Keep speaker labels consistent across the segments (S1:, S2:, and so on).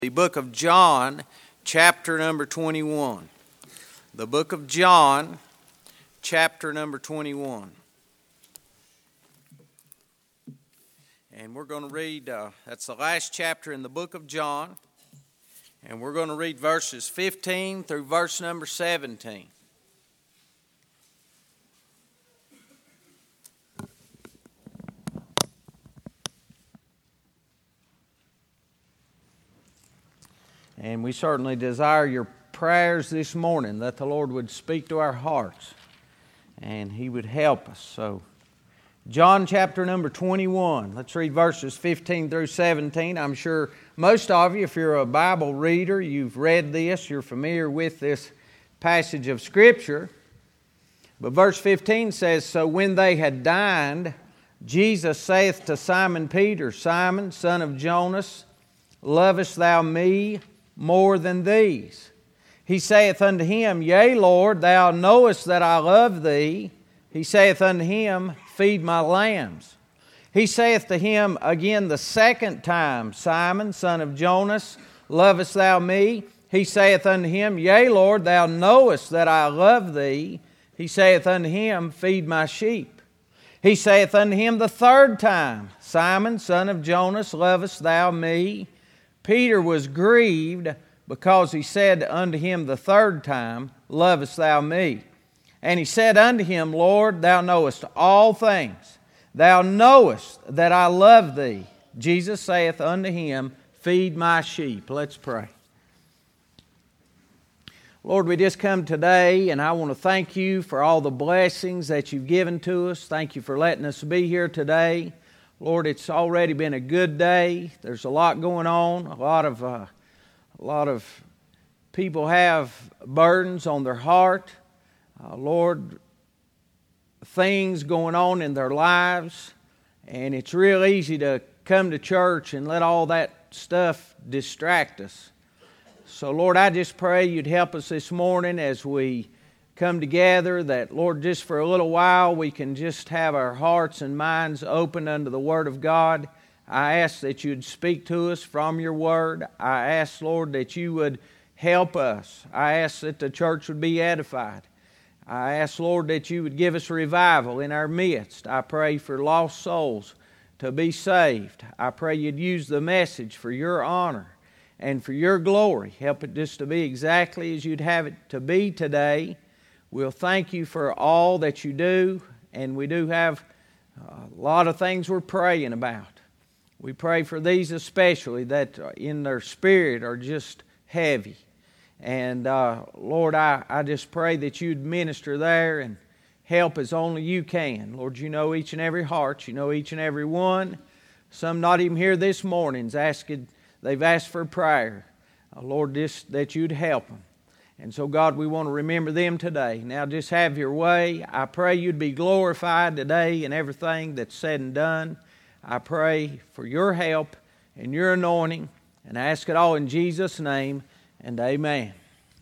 S1: The book of John, chapter number 21. The book of John, chapter number 21. And we're going to read, that's the last chapter in the book of John. And we're going to read verses 15 through verse number 17. And we certainly desire your prayers this morning, that the Lord would speak to our hearts and He would help us. So, John chapter number 21. Let's read verses 15 through 17. I'm sure most of you, if you're a Bible reader, you've read this, you're familiar with this passage of Scripture. But verse 15 says, "So when they had dined, Jesus saith to Simon Peter, Simon, son of Jonas, lovest thou me more than these? He saith unto him, Yea, Lord, thou knowest that I love thee. He saith unto him, Feed my lambs. He saith to him again the second time, Simon, son of Jonas, lovest thou me? He saith unto him, Yea, Lord, thou knowest that I love thee. He saith unto him, Feed my sheep. He saith unto him the third time, Simon, son of Jonas, lovest thou me? Peter was grieved because he said unto him the third time, Lovest thou me? And he said unto him, Lord, thou knowest all things. Thou knowest that I love thee. Jesus saith unto him, Feed my sheep. Let's pray. Lord, we just come today, and I want to thank you for all the blessings that you've given to us. Thank you for letting us be here today. Lord, it's already been a good day. There's a lot going on. A lot of people have burdens on their heart. Lord, things going on in their lives. And it's real easy to come to church and let all that stuff distract us. So, Lord, I just pray you'd help us this morning as we come together, that, Lord, just for a little while we can just have our hearts and minds open unto the Word of God. I ask that you'd speak to us from your Word. I ask, Lord, that you would help us. I ask that the church would be edified. I ask, Lord, that you would give us revival in our midst. I pray for lost souls to be saved. I pray you'd use the message for your honor and for your glory. Help it just to be exactly as you'd have it to be today. We'll thank you for all that you do, and we do have a lot of things we're praying about. We pray for these especially that in their spirit are just heavy. And Lord, I just pray that you'd minister there and help as only you can. Lord, you know each and every heart. You know each and every one. Some not even here this morning they've asked for prayer. Lord, just that you'd help them. And so, God, we want to remember them today. Now, just have your way. I pray you'd be glorified today in everything that's said and done. I pray for your help and your anointing, and I ask it all in Jesus' name, and amen.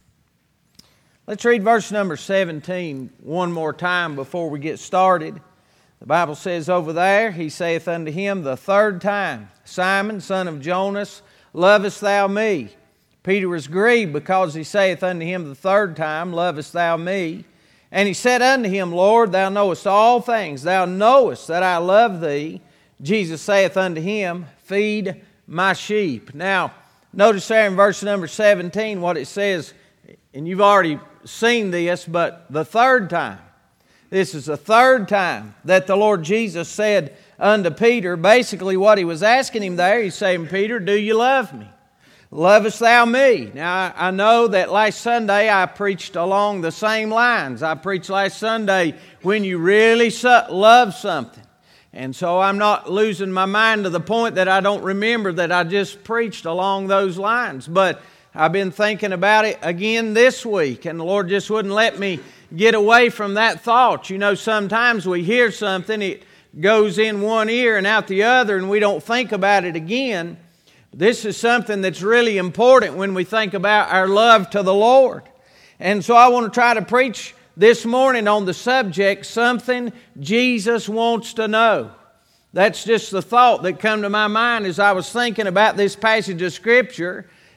S1: Let's read verse number 17 one more time before we get started. The Bible says over there, He saith unto him the third time, Simon, son of Jonas, lovest thou me? Peter was grieved because he saith unto him the third time, Lovest thou me? And he said unto him, Lord, thou knowest all things. Thou knowest that I love thee. Jesus saith unto him, Feed my sheep. Now, notice there in verse number 17 what it says, and you've already seen this, but the third time. This is the third time that the Lord Jesus said unto Peter, basically what He was asking him there, He's saying, Peter, do you love me? Lovest thou me? Now, I know that last Sunday I preached along the same lines. I preached last Sunday when you really love something. And so I'm not losing my mind to the point that I don't remember that I just preached along those lines. But I've been thinking about it again this week, and the Lord just wouldn't let me get away from that thought. You know, sometimes we hear something, it goes in one ear and out the other, and we don't think about it again. This is something that's really important when we think about our love to the Lord. And so I want to try to preach this morning on the subject, something Jesus wants to know. That's just the thought that come to my mind as I was thinking about this passage of Scripture.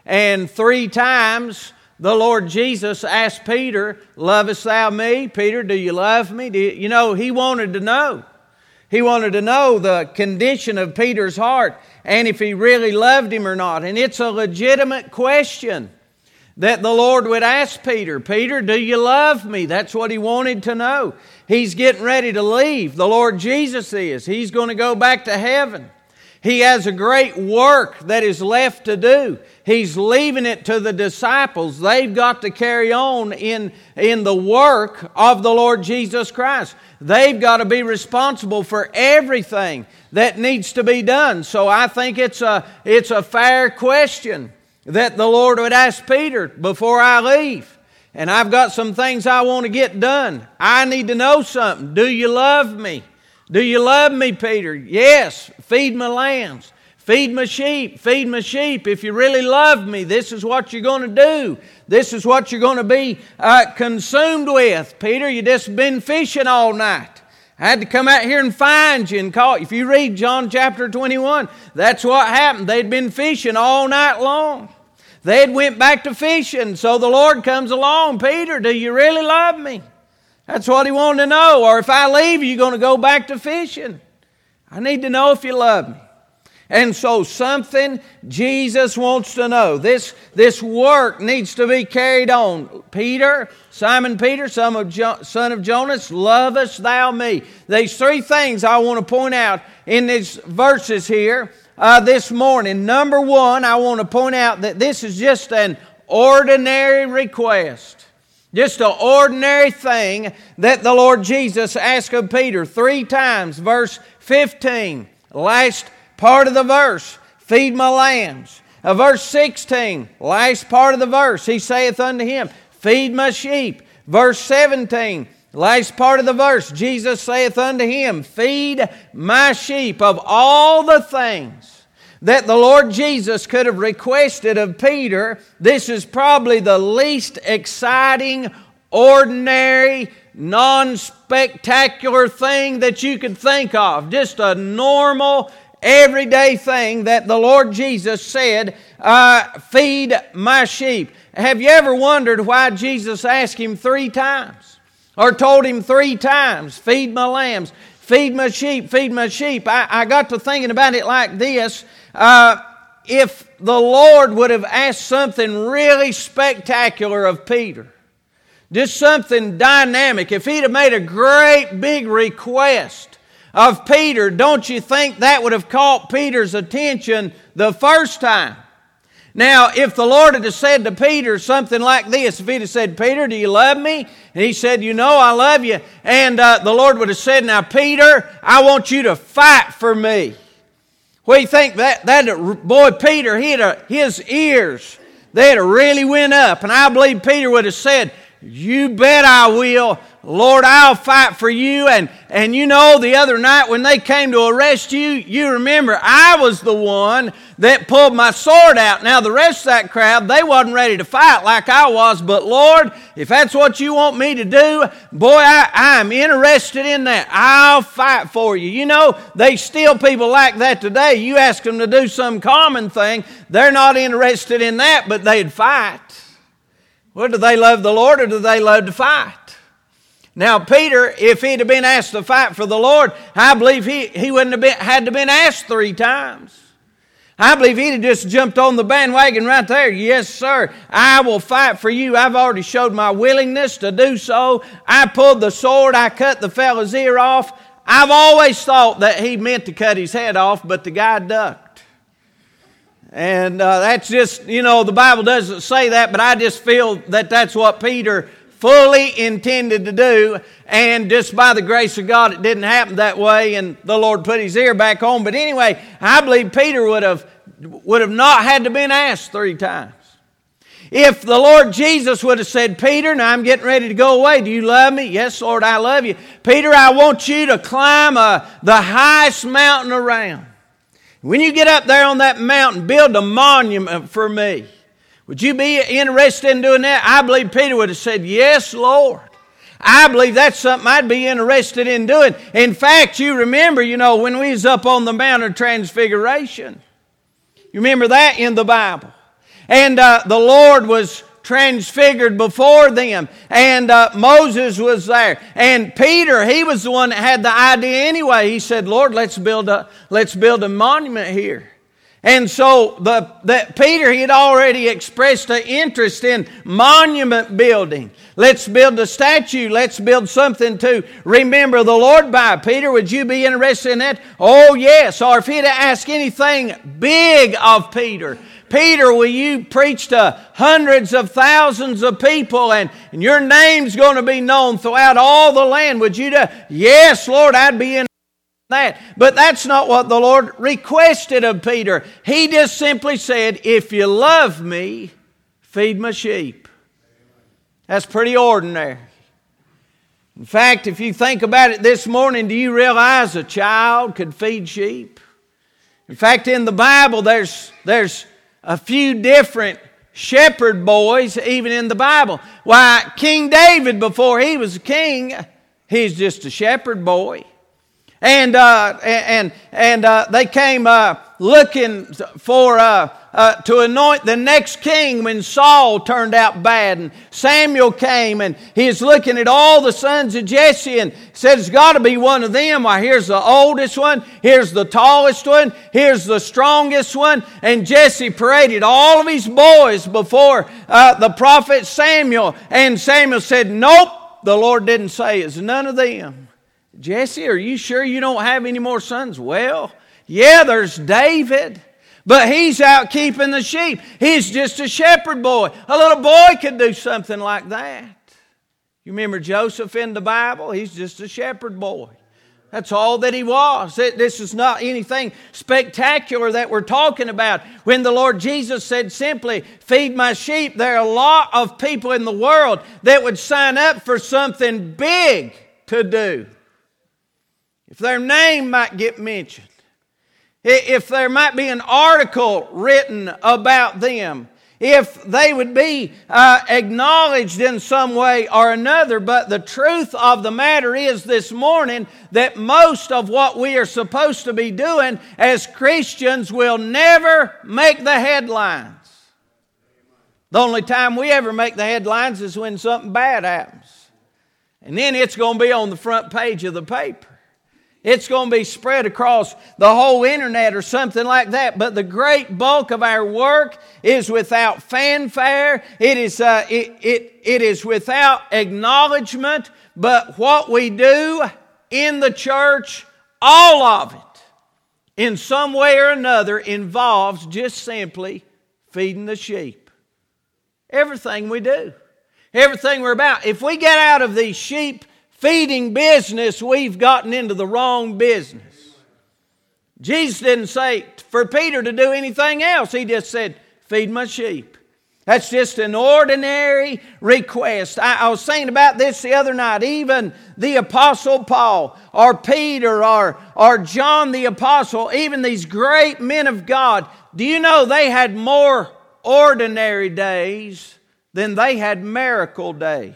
S1: And 3 times the Lord Jesus asked Peter, "Lovest thou me?" Peter, do you love me? He wanted to know. He wanted to know the condition of Peter's heart and if he really loved him or not. And it's a legitimate question that the Lord would ask Peter. Peter, do you love me? That's what he wanted to know. He's getting ready to leave. The Lord Jesus is. He's going to go back to heaven. He has a great work that is left to do. He's leaving it to the disciples. They've got to carry on in the work of the Lord Jesus Christ. They've got to be responsible for everything that needs to be done. So I think it's a fair question that the Lord would ask Peter before I leave. And I've got some things I want to get done. I need to know something. Do you love me? Do you love me, Peter? Yes. Feed my lambs. Feed my sheep. Feed my sheep. If you really love me, this is what you're going to do. This is what you're going to be consumed with. Peter, you just been fishing all night. I had to come out here and find you and call you. If you read John chapter 21, that's what happened. They'd been fishing all night long. They'd went back to fishing. So the Lord comes along. Peter, do you really love me? That's what he wanted to know. Or if I leave, you're going to go back to fishing. I need to know if you love me. And so something Jesus wants to know. This work needs to be carried on. Peter, Simon Peter, son of Jonas, lovest thou me? These 3 things I want to point out in these verses here this morning. Number 1, I want to point out that this is just an ordinary request. Just an ordinary thing that the Lord Jesus asked of Peter 3 times. Verse 15, last part of the verse, feed my lambs. Verse 16, last part of the verse, he saith unto him, feed my sheep. Verse 17, last part of the verse, Jesus saith unto him, feed my sheep. Of all the things that the Lord Jesus could have requested of Peter, this is probably the least exciting, ordinary, non-spectacular thing that you could think of. Just a normal, everyday thing that the Lord Jesus said, feed my sheep. Have you ever wondered why Jesus asked him 3 times? Or told him 3 times, feed my lambs, feed my sheep, feed my sheep. I got to thinking about it like this. If the Lord would have asked something really spectacular of Peter, just something dynamic, if he'd have made a great big request of Peter, don't you think that would have caught Peter's attention the first time? Now, if the Lord had said to Peter something like this, if he'd have said, Peter, do you love me? And he said, you know I love you. And the Lord would have said, now Peter, I want you to fight for me. What do you think? That boy Peter, his ears, they'd have really went up. And I believe Peter would have said, you bet I will. Lord, I'll fight for you. And you know, the other night when they came to arrest you, you remember I was the one that pulled my sword out. Now, the rest of that crowd, they wasn't ready to fight like I was. But Lord, if that's what you want me to do, boy, I'm interested in that. I'll fight for you. You know, they still people like that today. You ask them to do some common thing, they're not interested in that, but they'd fight. Well, do they love the Lord or do they love to fight? Now, Peter, if he'd have been asked to fight for the Lord, I believe he wouldn't have had to been asked 3 times. I believe he'd have just jumped on the bandwagon right there. Yes, sir, I will fight for you. I've already showed my willingness to do so. I pulled the sword. I cut the fellow's ear off. I've always thought that he meant to cut his head off, but the guy ducked. And that's just, you know, the Bible doesn't say that, but I just feel that that's what Peter fully intended to do. And just by the grace of God, it didn't happen that way, and the Lord put his ear back on. But anyway, I believe Peter would have not had to been asked 3 times. If the Lord Jesus would have said, Peter, now I'm getting ready to go away. Do you love me? Yes, Lord, I love you. Peter, I want you to climb the highest mountain around. When you get up there on that mountain, build a monument for me. Would you be interested in doing that? I believe Peter would have said, yes, Lord. I believe that's something I'd be interested in doing. In fact, you remember, you know, when we was up on the Mount of Transfiguration. You remember that in the Bible. And the Lord was transfigured before them. And Moses was there. And Peter, he was the one that had the idea anyway. He said, Lord, let's build a monument here. And so Peter, he had already expressed an interest in monument building. Let's build a statue. Let's build something to remember the Lord by. Peter, would you be interested in that? Oh, yes. Or if he'd ask anything big of Peter, Peter, will you preach to hundreds of thousands of people and your name's going to be known throughout all the land? Would you do? Yes, Lord, I'd be in that. But that's not what the Lord requested of Peter. He just simply said, if you love me, feed my sheep. That's pretty ordinary. In fact, if you think about it this morning, do you realize a child could feed sheep? In fact, in the Bible, there's a few different shepherd boys even in the Bible. Why, King David, before he was a king, he's just a shepherd boy. And they came looking for to anoint the next king when Saul turned out bad. And Samuel came and he's looking at all the sons of Jesse and said, it's got to be one of them. Why, here's the oldest one. Here's the tallest one. Here's the strongest one. And Jesse paraded all of his boys before the prophet Samuel. And Samuel said, nope, the Lord didn't say it's none of them. Jesse, are you sure you don't have any more sons? Well, yeah, there's David, but he's out keeping the sheep. He's just a shepherd boy. A little boy could do something like that. You remember Joseph in the Bible? He's just a shepherd boy. That's all that he was. This is not anything spectacular that we're talking about. When the Lord Jesus said simply, feed my sheep, there are a lot of people in the world that would sign up for something big to do. If their name might get mentioned, if there might be an article written about them, if they would be acknowledged in some way or another. But the truth of the matter is this morning that most of what we are supposed to be doing as Christians will never make the headlines. The only time we ever make the headlines is when something bad happens. And then it's going to be on the front page of the paper. It's going to be spread across the whole internet or something like that. But the great bulk of our work is without fanfare. It is without acknowledgement. But what we do in the church, all of it, in some way or another, involves just simply feeding the sheep. Everything we do. Everything we're about. If we get out of these sheep feeding business, we've gotten into the wrong business. Jesus didn't say for Peter to do anything else. He just said, feed my sheep. That's just an ordinary request. I was thinking about this the other night. Even the Apostle Paul or Peter or John the Apostle, even these great men of God, do you know they had more ordinary days than they had miracle days?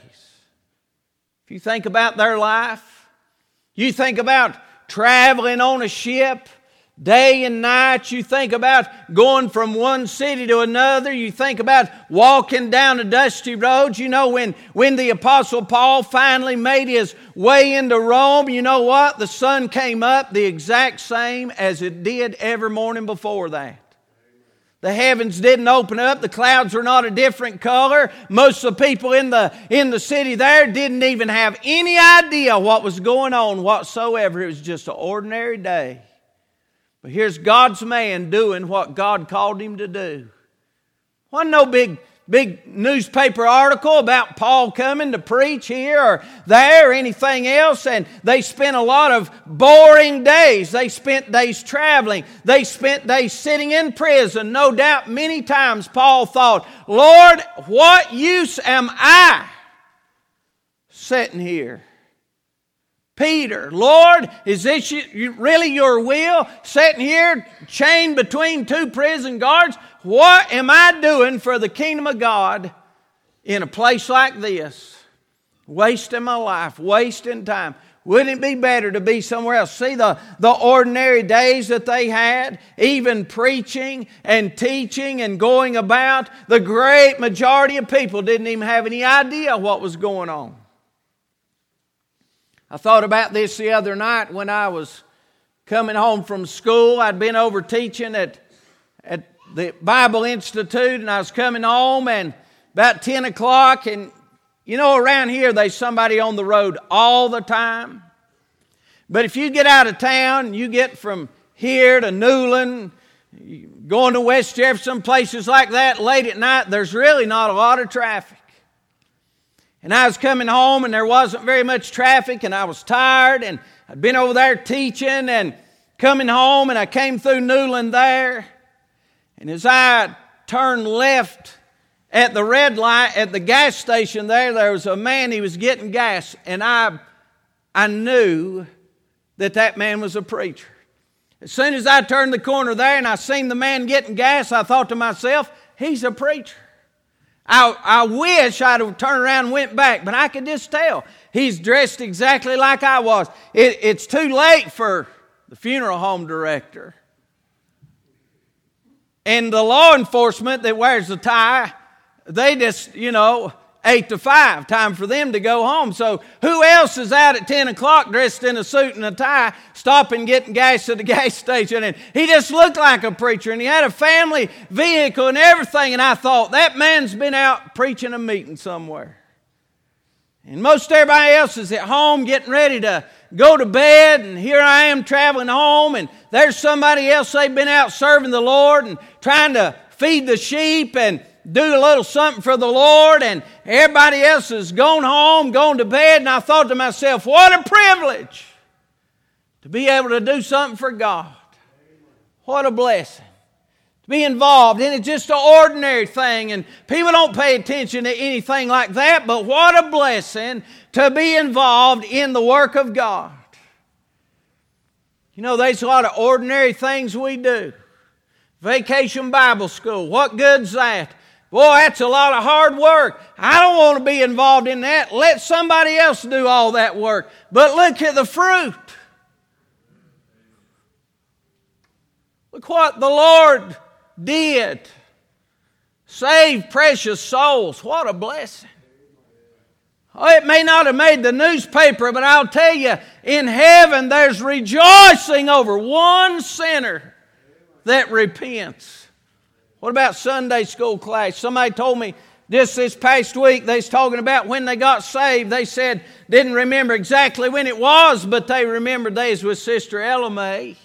S1: If you think about their life, you think about traveling on a ship day and night. You think about going from one city to another. You think about walking down a dusty road. You know, when the Apostle Paul finally made his way into Rome, you know what? The sun came up the exact same as it did every morning before that. The heavens didn't open up. The clouds were not a different color. Most of the people in the city there didn't even have any idea what was going on whatsoever. It was just an ordinary day. But here's God's man doing what God called him to do. Wasn't no big newspaper article about Paul coming to preach here or there or anything else. And they spent a lot of boring days. They spent days traveling. They spent days sitting in prison. No doubt many times Paul thought, Lord, what use am I sitting here? Peter, Lord, is this really your will? Sitting here chained between two prison guards? What am I doing for the kingdom of God in a place like this? Wasting my life, wasting time. Wouldn't it be better to be somewhere else? See the ordinary days that they had, even preaching and teaching and going about. The great majority of people didn't even have any idea what was going on. I thought about this the other night when I was coming home from school. I'd been over teaching at the Bible Institute, and I was coming home, and about 10 o'clock, and you know, around here, there's somebody on the road all the time. But if you get out of town, you get from here to Newland, going to West Jefferson, places like that, late at night, there's really not a lot of traffic. And I was coming home, and there wasn't very much traffic, and I was tired, and I'd been over there teaching and coming home, and I came through Newland there. And as I turned left at the red light, at the gas station there was a man, he was getting gas. And I knew that man was a preacher. As soon as I turned the corner there and I seen the man getting gas, I thought to myself, he's a preacher. I wish I'd have turned around and went back, but I could just tell. He's dressed exactly like I was. It's too late for the funeral home director. And the law enforcement that wears the tie, they just, 8 to 5, time for them to go home. So who else is out at 10 o'clock dressed in a suit and a tie, stopping getting gas at the gas station? And he just looked like a preacher, and he had a family vehicle and everything. And I thought, that man's been out preaching a meeting somewhere. And most everybody else is at home getting ready to go to bed, and here I am traveling home, and there's somebody else, they've been out serving the Lord and trying to feed the sheep and do a little something for the Lord, and everybody else is gone home, gone to bed, and I thought to myself, what a privilege to be able to do something for God. What a blessing. To be involved in it, just an ordinary thing, and people don't pay attention to anything like that, but what a blessing to be involved in the work of God. There's a lot of ordinary things we do. Vacation Bible School, what good's that? Boy, that's a lot of hard work. I don't want to be involved in that. Let somebody else do all that work. But look at the fruit. Look what the Lord did. Save precious souls. What a blessing. Oh, it may not have made the newspaper, but I'll tell you, in heaven there's rejoicing over one sinner that repents. What about Sunday school class? Somebody told me just this past week, they was talking about when they got saved. They said, didn't remember exactly when it was, but they remembered they was with Sister Ella May.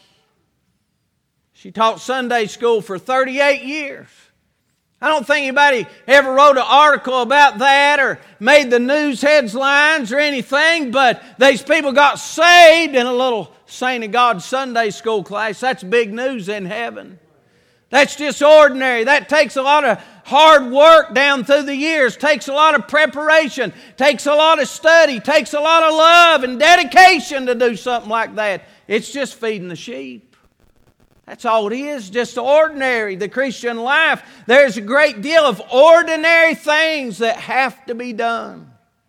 S1: She taught Sunday school for 38 years. I don't think anybody ever wrote an article about that or made the news headlines or anything, but these people got saved in a little Saint of God Sunday school class. That's big news in heaven. That's just ordinary. That takes a lot of hard work down through the years, takes a lot of preparation, takes a lot of study, takes a lot of love and dedication to do something like that. It's just feeding the sheep. That's all it is, just ordinary, the Christian life. There's a great deal of ordinary things that have to be done.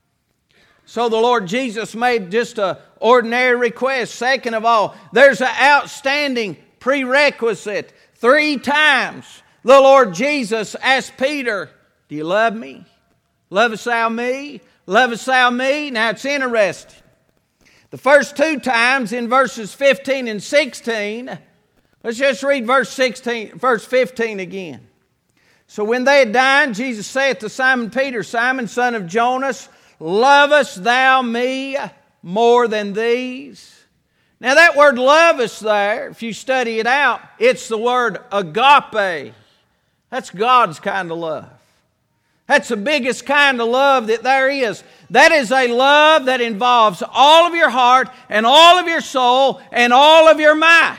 S1: So the Lord Jesus made just an ordinary request. Second of all, there's an outstanding prerequisite. 3 times the Lord Jesus asked Peter, do you love me? Lovest thou me? Lovest thou me? Now it's interesting. The first 2 times in verses 15 and 16, let's just read verse 15 again. So when they had dined, Jesus saith to Simon Peter, Simon, son of Jonas, lovest thou me more than these? Now that word lovest there, if you study it out, it's the word agape. That's God's kind of love. That's the biggest kind of love that there is. That is a love that involves all of your heart and all of your soul and all of your might.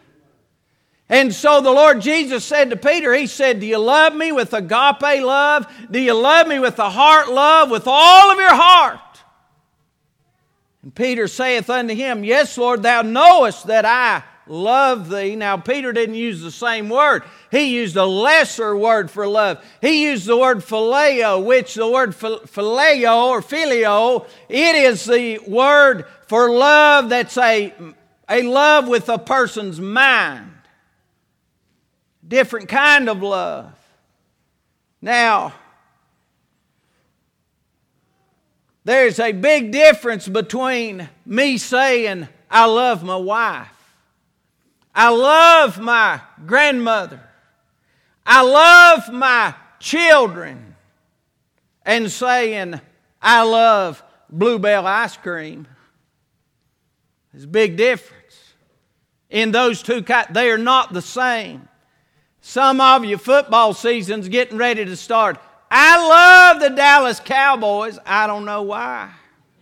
S1: And so the Lord Jesus said to Peter, He said, do you love me with agape love? Do you love me with the heart love, with all of your heart? And Peter saith unto Him, yes, Lord, thou knowest that I love thee. Now, Peter didn't use the same word. He used a lesser word for love. He used the word phileo, which the word phileo or filio, it is the word for love that's a love with a person's mind. Different kind of love. Now, there's a big difference between me saying, I love my wife. I love my grandmother. I love my children. And saying, I love Bluebell ice cream. There's a big difference. In those two, they are not the same. Some of you, football season's getting ready to start. I love the Dallas Cowboys. I don't know why.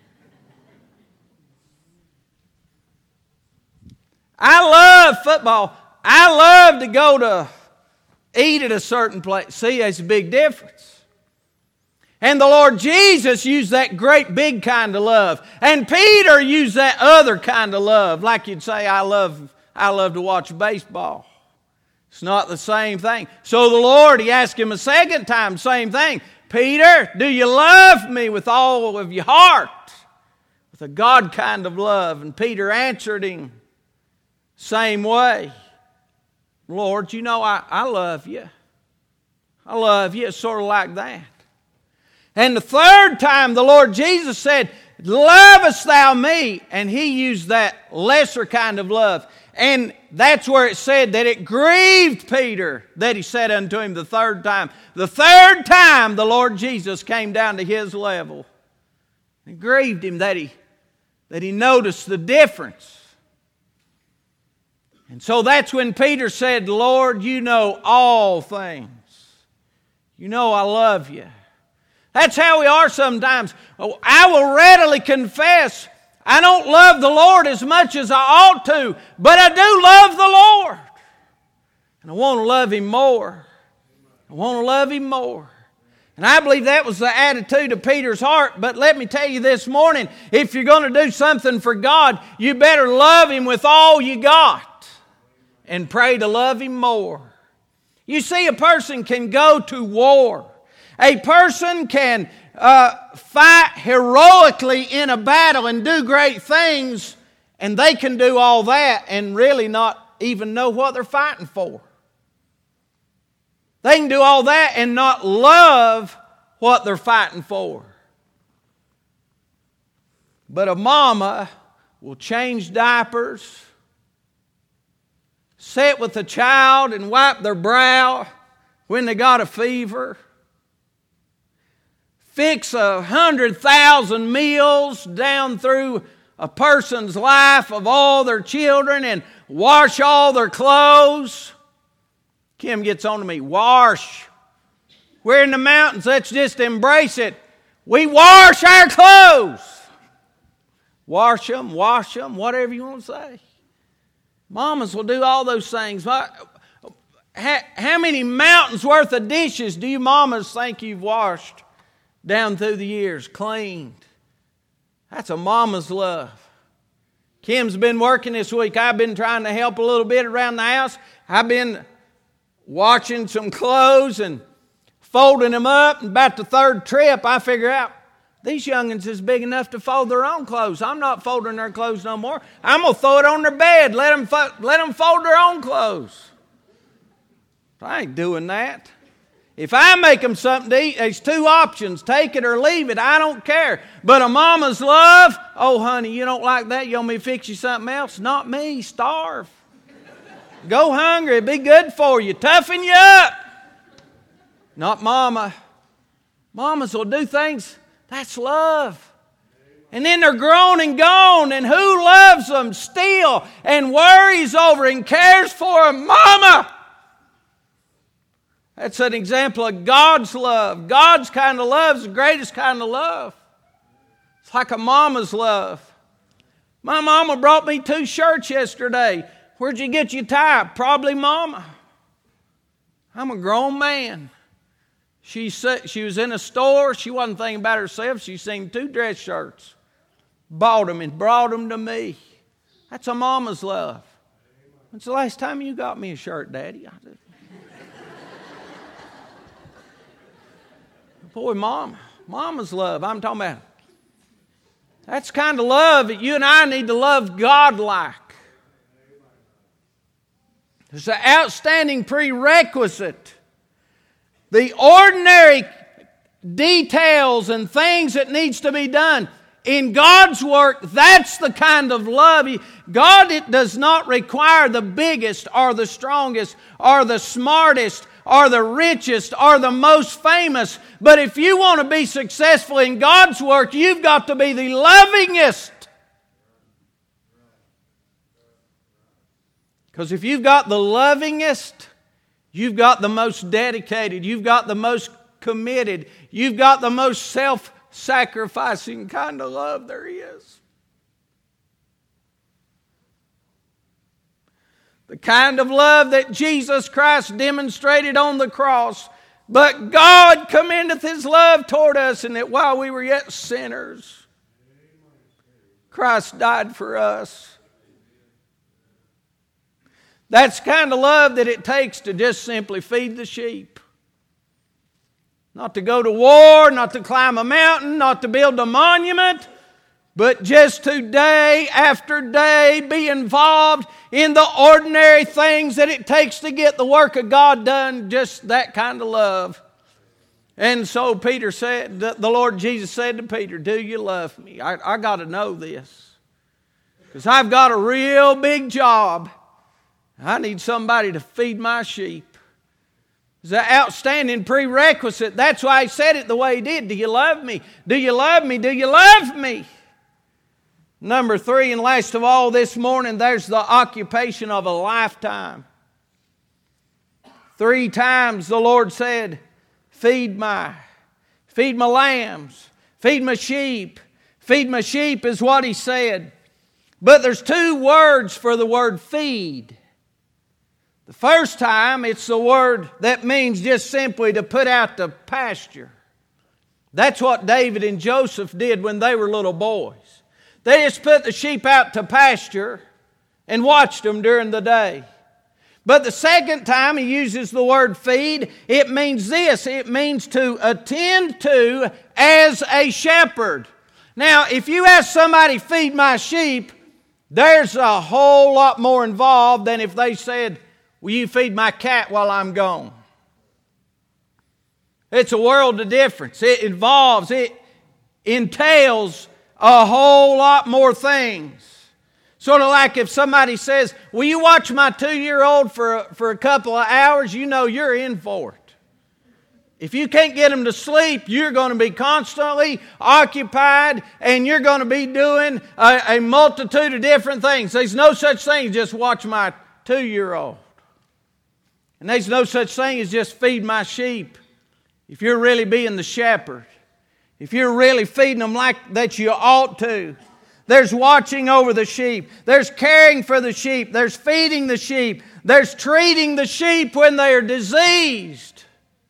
S1: I love football. I love to go to eat at a certain place. See, there's a big difference. And the Lord Jesus used that great big kind of love. And Peter used that other kind of love. Like you'd say, I love to watch baseball. It's not the same thing. So the Lord, He asked him a second time, same thing. Peter, do you love me with all of your heart? With a God kind of love. And Peter answered him, same way. Lord, you know I love you. I love you. It's sort of like that. And the third time the Lord Jesus said, lovest thou me? And He used that lesser kind of love. And that's where it said that it grieved Peter that he said unto him the third time. The third time the Lord Jesus came down to his level. It grieved him that he noticed the difference. And so that's when Peter said, Lord, you know all things. You know I love you. That's how we are sometimes. I will readily confess I don't love the Lord as much as I ought to, but I do love the Lord. And I want to love Him more. I want to love Him more. And I believe that was the attitude of Peter's heart. But let me tell you this morning, if you're going to do something for God, you better love Him with all you got and pray to love Him more. You see, a person can go to war. A person can fight heroically in a battle and do great things, and they can do all that and really not even know what they're fighting for. They can do all that and not love what they're fighting for. But a mama will change diapers, sit with a child and wipe their brow when they got a fever, fix 100,000 meals down through a person's life of all their children and wash all their clothes. Kim gets on to me, wash. We're in the mountains, let's just embrace it. We wash our clothes. Wash them, whatever you want to say. Mamas will do all those things. How many mountains worth of dishes do you mamas think you've washed down through the years, cleaned? That's a mama's love. Kim's been working this week. I've been trying to help a little bit around the house. I've been washing some clothes and folding them up. And about the third trip, I figure out these youngins is big enough to fold their own clothes. I'm not folding their clothes no more. I'm going to throw it on their bed. Let them fold their own clothes. I ain't doing that. If I make them something to eat, there's two options. Take it or leave it. I don't care. But a mama's love, oh, honey, you don't like that? You want me to fix you something else? Not me. Starve. Go hungry. It'd be good for you. Toughen you up. Not mama. Mamas will do things. That's love. And then they're grown and gone. And who loves them still and worries over and cares for them? Mama. That's an example of God's love. God's kind of love is the greatest kind of love. It's like a mama's love. My mama brought me 2 shirts yesterday. Where'd you get your tie? Probably mama. I'm a grown man. She was in a store. She wasn't thinking about herself. She seen 2 dress shirts. Bought them and brought them to me. That's a mama's love. When's the last time you got me a shirt, Daddy? Boy, Mama's love. I'm talking about. That's the kind of love that you and I need to love God like. It's an outstanding prerequisite. The ordinary details and things that needs to be done in God's work, that's the kind of love. God, it does not require the biggest or the strongest or the smartest or the richest or the most famous. But if you want to be successful in God's work, you've got to be the lovingest. Because if you've got the lovingest, you've got the most dedicated, you've got the most committed, you've got the most self-sacrificing kind of love there is. The kind of love that Jesus Christ demonstrated on the cross. But God commendeth His love toward us, and that while we were yet sinners, Christ died for us. That's the kind of love that it takes to just simply feed the sheep. Not to go to war, not to climb a mountain, not to build a monument, but just to day after day be involved in the ordinary things that it takes to get the work of God done. Just that kind of love. And so Peter said, the Lord Jesus said to Peter, do you love me? I got to know this. Because I've got a real big job. I need somebody to feed my sheep. It's an outstanding prerequisite. That's why He said it the way He did. Do you love me? Do you love me? Do you love me? Number 3, and last of all this morning, there's the occupation of a lifetime. 3 times the Lord said, feed my lambs, feed my sheep. Feed my sheep is what He said. But there's 2 words for the word feed. The first time, it's the word that means just simply to put out to pasture. That's what David and Joseph did when they were little boys. They just put the sheep out to pasture and watched them during the day. But the second time he uses the word feed, it means this. It means to attend to as a shepherd. Now, if you ask somebody, feed my sheep, there's a whole lot more involved than if they said, will you feed my cat while I'm gone? It's a world of difference. It entails a whole lot more things. Sort of like if somebody says, will you watch my 2-year-old for a couple of hours? You know you're in for it. If you can't get them to sleep, you're going to be constantly occupied and you're going to be doing a multitude of different things. There's no such thing as just watch my 2-year-old. And there's no such thing as just feed my sheep. If you're really being the shepherd, if you're really feeding them like that you ought to, there's watching over the sheep. There's caring for the sheep. There's feeding the sheep. There's treating the sheep when they are diseased.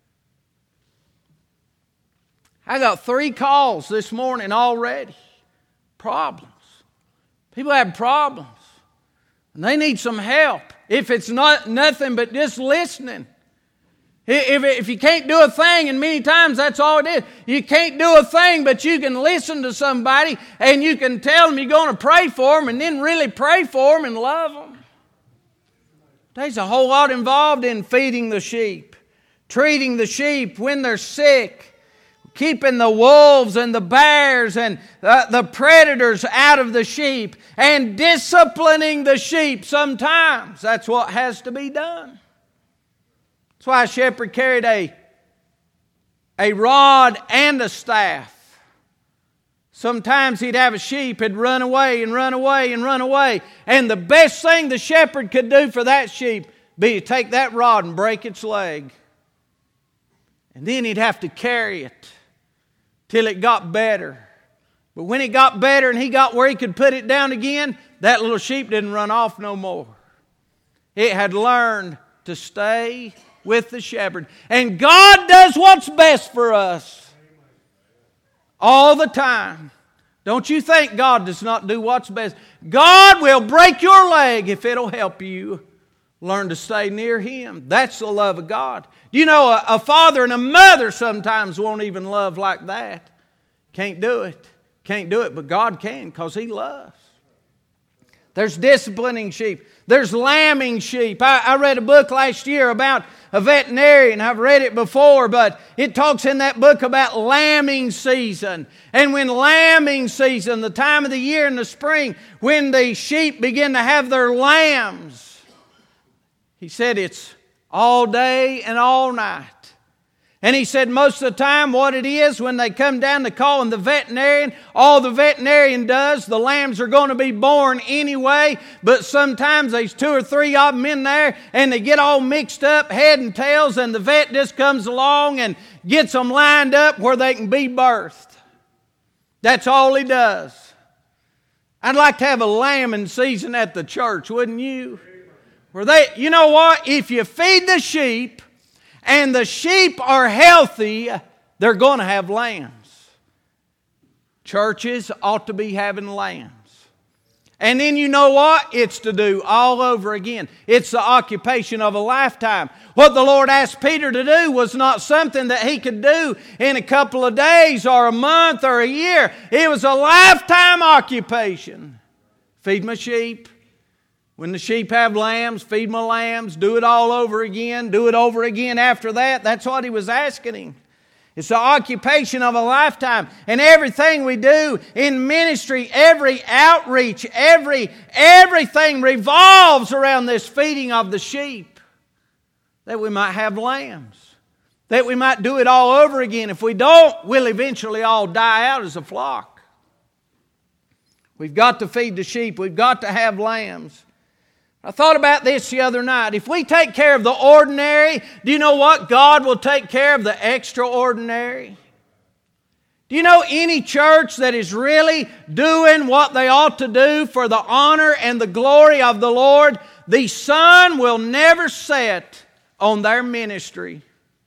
S1: I got 3 calls this morning already. Problems. People have problems. And they need some help. If it's not nothing but just listening. If you can't do a thing, and many times that's all it is. You can't do a thing, but you can listen to somebody and you can tell them you're going to pray for them and then really pray for them and love them. There's a whole lot involved in feeding the sheep. Treating the sheep when they're sick. Keeping the wolves and the bears and the predators out of the sheep. And disciplining the sheep sometimes. That's what has to be done. That's why a shepherd carried a rod and a staff. Sometimes he'd have a sheep and run away and run away and run away. And the best thing the shepherd could do for that sheep be to take that rod and break its leg. And then he'd have to carry it till it got better. But when it got better and he got where he could put it down again, that little sheep didn't run off no more. It had learned to stay with the shepherd. And God does what's best for us all the time. Don't you think God does not do what's best? God will break your leg if it'll help you. Learn to stay near Him. That's the love of God. You know, a father and a mother sometimes won't even love like that. Can't do it. Can't do it, but God can because He loves. There's disciplining sheep. There's lambing sheep. I read a book last year about a veterinarian. I've read it before, but it talks in that book about lambing season. And when lambing season, the time of the year in the spring, when the sheep begin to have their lambs, he said it's all day and all night. And he said most of the time what it is, when they come down to calling the veterinarian, all the veterinarian does, the lambs are going to be born anyway, but sometimes there's 2 or 3 of them in there and they get all mixed up, head and tails, and the vet just comes along and gets them lined up where they can be birthed. That's all he does. I'd like to have a lambing season at the church, wouldn't you? You know what? If you feed the sheep, and the sheep are healthy, they're going to have lambs. Churches ought to be having lambs. And then you know what? It's to do all over again. It's the occupation of a lifetime. What the Lord asked Peter to do was not something that he could do in a couple of days or a month or a year. It was a lifetime occupation. Feed my sheep. When the sheep have lambs, feed my lambs, do it all over again, do it over again after that. That's what he was asking him. It's the occupation of a lifetime. And everything we do in ministry, every outreach, everything revolves around this feeding of the sheep. That we might have lambs. That we might do it all over again. If we don't, we'll eventually all die out as a flock. We've got to feed the sheep. We've got to have lambs. I thought about this the other night. If we take care of the ordinary, do you know what? God will take care of the extraordinary. Do you know any church that is really doing what they ought to do for the honor and the glory of the Lord? The sun will never set on their ministry.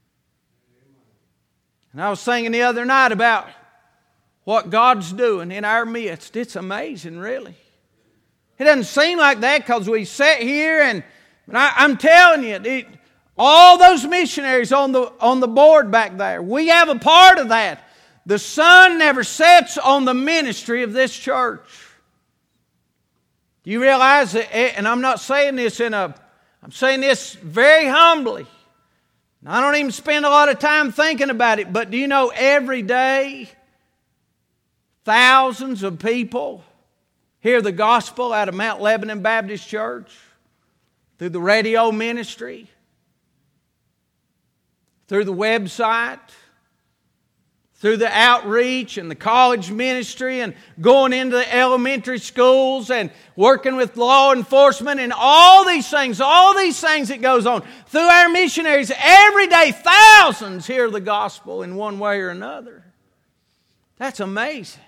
S1: And I was thinking the other night about what God's doing in our midst. It's amazing, really. It doesn't seem like that because we sit here and I'm telling you, all those missionaries on the board back there, we have a part of that. The sun never sets on the ministry of this church. Do you realize that? And I'm not saying this I'm saying this very humbly. I don't even spend a lot of time thinking about it, but do you know every day thousands of people hear the gospel out of Mount Lebanon Baptist Church through the radio ministry, through the website, through the outreach and the college ministry and going into the elementary schools and working with law enforcement and all these things that goes on. Through our missionaries, every day thousands hear the gospel in one way or another. That's amazing.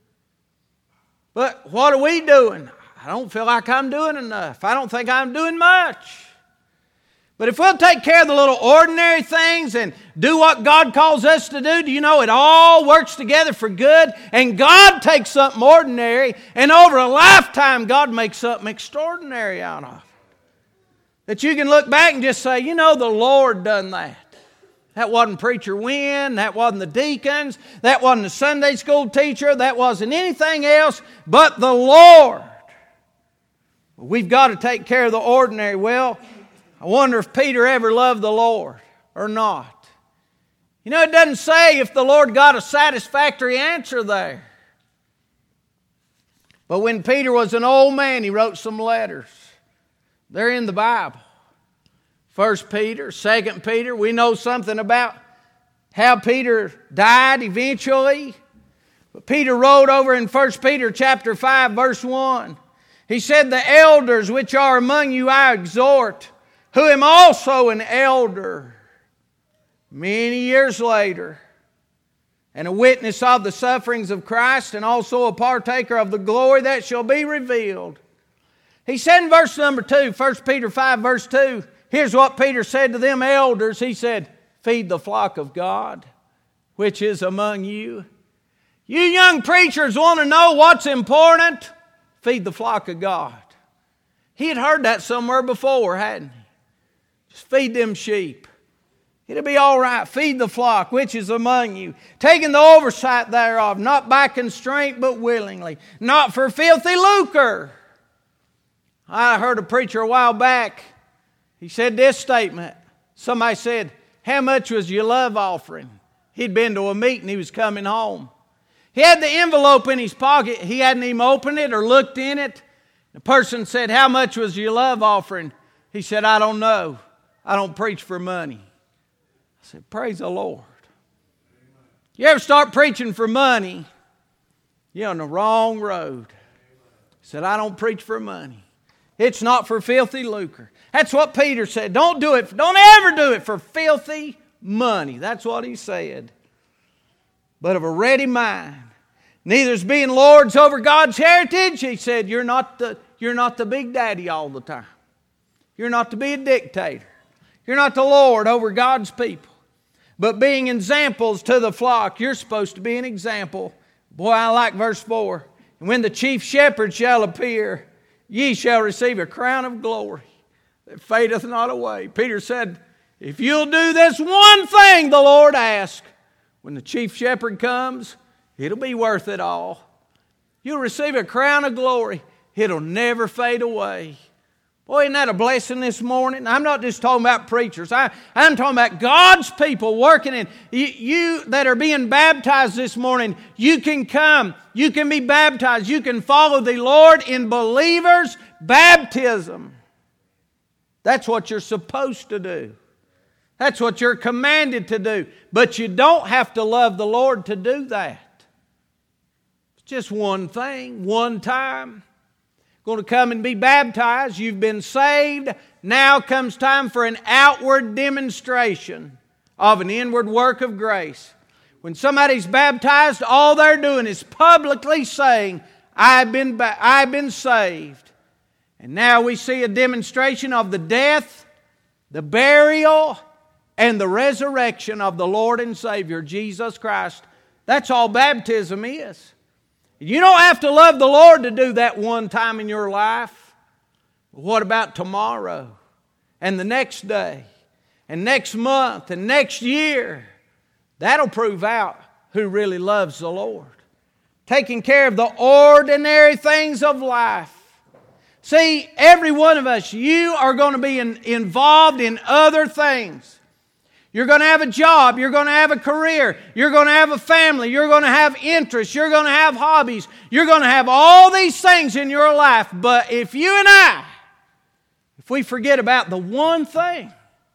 S1: But what are we doing? I don't feel like I'm doing enough. I don't think I'm doing much. But if we'll take care of the little ordinary things and do what God calls us to do you know it all works together for good? And God takes something ordinary and over a lifetime God makes something extraordinary out of it. That you can look back and just say, you know, the Lord done that. That wasn't Preacher Wynn, that wasn't the deacons, that wasn't the Sunday school teacher, that wasn't anything else but the Lord. We've got to take care of the ordinary. Well, I wonder if Peter ever loved the Lord or not. You know, it doesn't say if the Lord got a satisfactory answer there. But when Peter was an old man, he wrote some letters. They're in the Bible. 1 Peter, 2 Peter, we know something about how Peter died eventually. But Peter wrote over in 1 Peter chapter 5, verse 1. He said, the elders which are among you I exhort, who am also an elder many years later, and a witness of the sufferings of Christ, and also a partaker of the glory that shall be revealed. He said in verse number 2, 1 Peter 5, verse 2, here's what Peter said to them elders. He said, feed the flock of God, which is among you. You young preachers want to know what's important? Feed the flock of God. He had heard that somewhere before, hadn't he? Just feed them sheep. It'll be all right. Feed the flock which is among you, taking the oversight thereof, not by constraint, but willingly, not for filthy lucre. I heard a preacher a while back. He said this statement. Somebody said, "How much was your love offering?" He'd been to a meeting. He was coming home. He had the envelope in his pocket. He hadn't even opened it or looked in it. The person said, "How much was your love offering?" He said, "I don't know. I don't preach for money." I said, "Praise the Lord." You ever start preaching for money, you're on the wrong road. He said, "I don't preach for money. It's not for filthy lucre." That's what Peter said. Don't do it. Don't ever do it for filthy money. That's what he said. But of a ready mind. Neither's being lords over God's heritage. He said, you're not the big daddy all the time. You're not to be a dictator. You're not the Lord over God's people. But being examples to the flock, you're supposed to be an example. Boy, I like verse 4. And when the chief shepherd shall appear, ye shall receive a crown of glory that fadeth not away. Peter said, if you'll do this one thing the Lord asks, when the chief shepherd comes, it'll be worth it all. You'll receive a crown of glory. It'll never fade away. Boy, isn't that a blessing this morning? I'm not just talking about preachers. I'm talking about God's people working in. You that are being baptized this morning, you can come. You can be baptized. You can follow the Lord in believers' baptism. That's what you're supposed to do. That's what you're commanded to do. But you don't have to love the Lord to do that. It's just one thing, one time. Going to come and be baptized. You've been saved. Now comes time for an outward demonstration of an inward work of grace. When somebody's baptized, all they're doing is publicly saying, I've been saved. And now we see a demonstration of the death, the burial, and the resurrection of the Lord and Savior, Jesus Christ. That's all baptism is. You don't have to love the Lord to do that one time in your life. What about tomorrow and the next day and next month and next year? That'll prove out who really loves the Lord. Taking care of the ordinary things of life. See, every one of us, you are going to be involved in other things. You're going to have a job. You're going to have a career. You're going to have a family. You're going to have interests. You're going to have hobbies. You're going to have all these things in your life. But if you and I, if we forget about the one thing.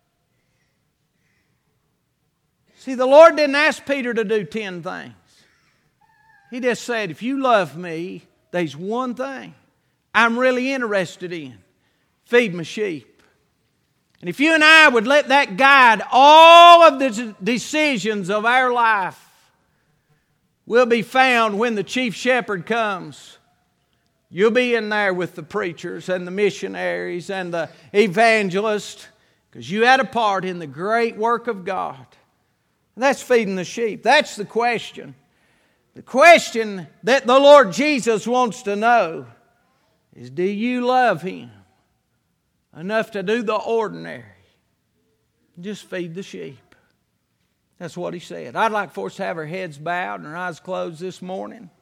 S1: See, the Lord didn't ask Peter to do 10 things. He just said, if you love me, there's one thing I'm really interested in. Feed my sheep. And if you and I would let that guide all of the decisions of our life, we'll be found when the chief shepherd comes. You'll be in there with the preachers and the missionaries and the evangelists because you had a part in the great work of God. And that's feeding the sheep. That's the question. The question that the Lord Jesus wants to know is, do you love Him enough to do the ordinary? Just feed the sheep. That's what He said. I'd like for us to have our heads bowed and our eyes closed this morning.